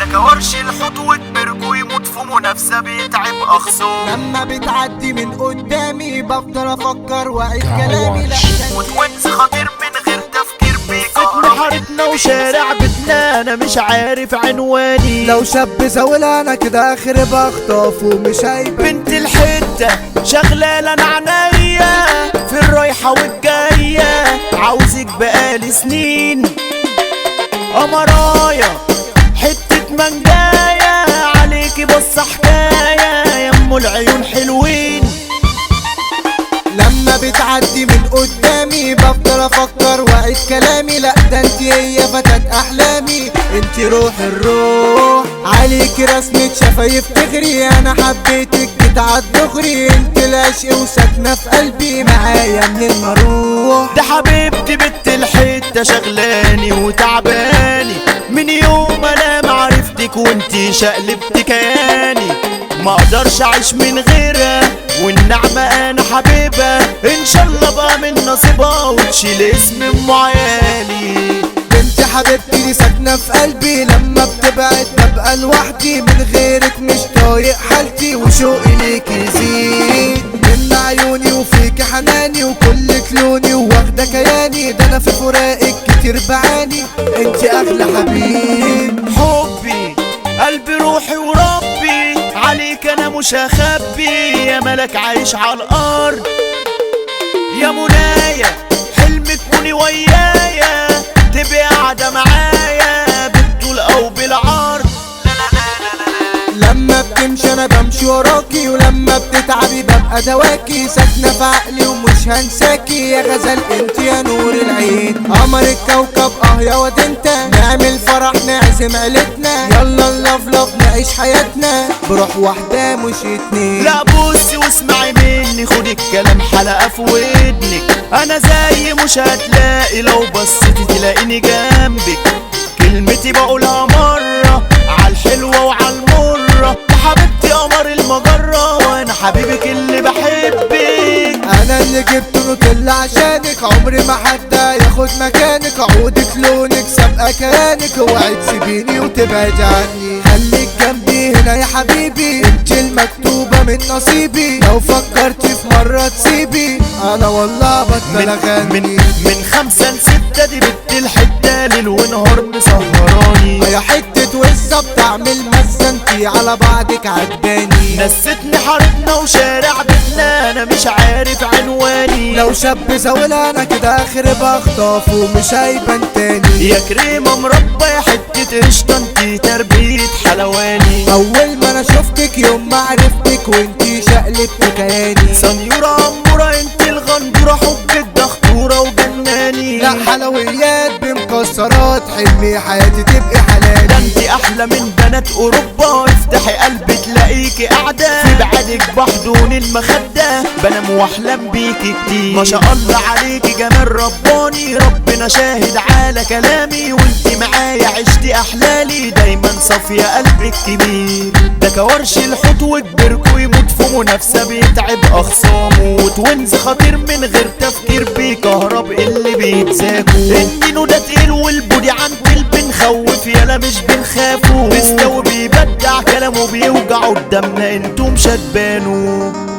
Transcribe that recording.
كورش الحوت وكبرك ويموت في منافسة بيتعب أخصام. لما بتعدي من قدامي بفضل افكر واعيد كلامي لا وتونس خطير من غير تفكير بيكهرب. حارتنا وشارع بيتنا انا مش عارف عنواني. لو شاب زاولة انا كده اخر بخطف ومش هيبان. بنت الحتة شغلة انا عناية في الرايحة والجاية، عاوزك بقالي سنين قمرايا حتة منجاية، عليكي بص حكاية يا ام العيون حلوين. لما بتعدي من قدامي بفضل افكر واعيد كلامي لا ده انتي هي فتاة احلامي، انتي روح الروح عليكي رسمة شفايف تغري، انا حبيتك جيت دغري، انتي العشق وساكنة في قلبي معايا من ما اروح. ده حبيبتي بنت الحتة شغلاني وتعباني من يوم انا معرفتك وانتي شقلبت كياني، ما اقدرش اعيش من غيرها والنعمة انا حبيبها، ان شاء الله بقى من نصيبها وتشيل اسم ام عيالي. بنتي حبيبتي دي ساكنة في قلبي، لما بتبعد ببقى لوحدي، من غيرك مش طايق حالتي وشوقي ليكي يزيد، من عيوني وفيكي حناني وكلك لوني واخدة كياني، ده انا في فراقك كتير بعاني، انتي اغلى حبيب. حبي قلبي روحي وربي عليك انا مش هخبي، يا ملك عايش على الارض يا منايا، حلم تكوني ويايا تبقي قاعدة معايا بالطول او بالعرض. لما بتمشي انا بمشي وراكي، ولما بتتعبي ببقى دواكي، ساكنة في عقلي ومش هنساكي، يا غزل انت يا نور العين، قمر الكوكب يا واد انت، نعمل فرح نعزم عيلتنا، يلا نلفلف نعيش حياتنا بروح واحدة مش اتنين. لا بصي واسمعي مني خدي الكلام حلقة في ودنك، انا زي مش هتلاقي لو بصيتي تلاقيني جنبك، كلمتي بقولها مرة عالحلوة وعالمرة، يا حبيبتي قمر المجرة وانا حبيبك اللي بحبك. انا اللي جبت نوتيلا عشانك، عمري ما حد ياخد مكانك، عودك لونك سابقة كيانك، اوعي تسيبيني وتبعد عني، خليك جنبي هنا يا حبيبي، انت المكتوبة من نصيبي، لو فكرتي في مرة تسيبي انا والله بطل اغني. من 5 ل6 دي بنت الحتة ليل ونهار مسهراني، يا حتة وزة بتعمل مزة انتي على بعضك عجباني، نستني حارتنا وشارع بيتنا انا مش عارف عنواني. لو شاب زاولة انا كده اخر بخطف ومش هيبان تاني، يا كريمة مربى يا حتة قشطة انتي تربية حلواني، اول ما انا شفتك يوم ما عرفتك وانتي شقلبت كياني، سنيورة أمورة انتي الغندورة حبك ده خطورة وجناني، لا حلويات بمكسرات حلمي حياتي تبقي حلالي، ده انتي احلى من بنات اوروبا، افتحي قلبي تلاقيكي قاعدة في بعدك بحضون المخدة، بنام واحلم بيكي كتير، ما شاء الله عليكي جمال رباني، ربنا شاهد على كلامي، وانتي معايا عشتي احلالي، دايما صافية قلبك كبير، ده كورش الحوت وكبرك ويموت في منافسة بيتعب اخصامه، وتونز خطير من غير تفكير بيكهرب اللي بيتساكوا، النينو ده تقيل والبودي عن بنخوف يالا مش بنخافه، مستوي بيبدع كلامه بيوجع قدامنا انتم مش هتبانوا.